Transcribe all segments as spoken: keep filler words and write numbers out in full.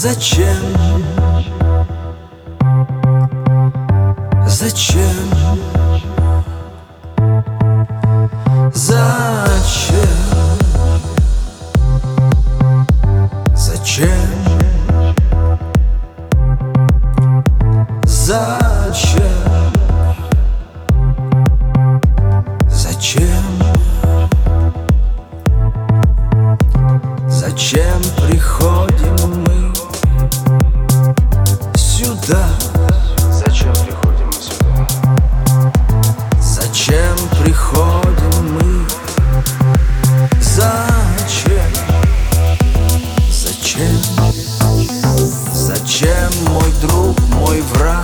Зачем? Зачем? Зачем? Зачем? Зачем? Зачем? Зачем приходим мы сюда? Зачем приходим мы сюда? Зачем приходим мы? Зачем? Зачем? Зачем, мой друг, мой враг?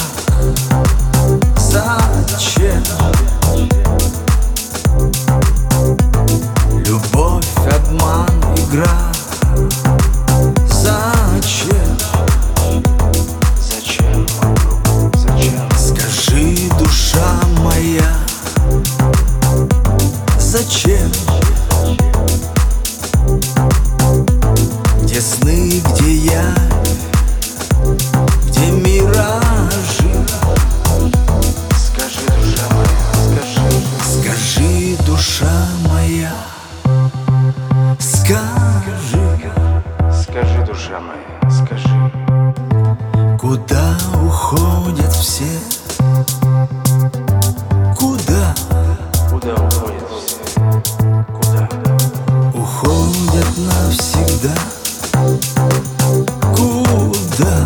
Зачем? Любовь, обман, игра. Зачем? Зачем, мой друг? Зачем? Скажи, душа моя, зачем? Где сны, где я, где миражи? Скажи, душа моя, скажи. Скажи, душа моя, скажи, Скажи, душа моя, скажи. куда уходят все? Куда Куда уходят все? Куда? уходят навсегда? Куда?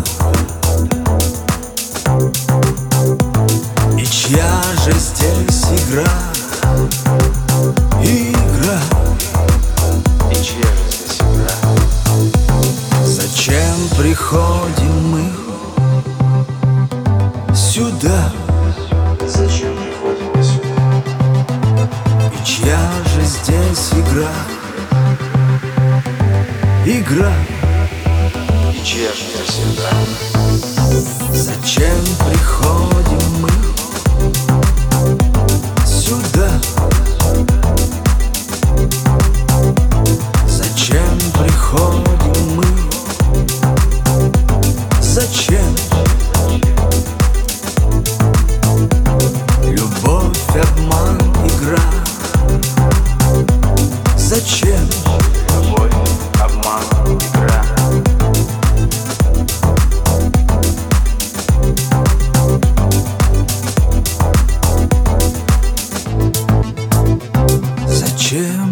И чья же здесь игра? Игра. И чья же здесь игра? Зачем приходим мы сюда? Зачем приходим мы сюда? И чья же здесь игра? Игра. И чья же здесь игра? Зачем приходим мы сюда? Зачем приходим мы? Зачем? Любовь, обман, игра. Зачем? Любовь, обман, игра. Зачем?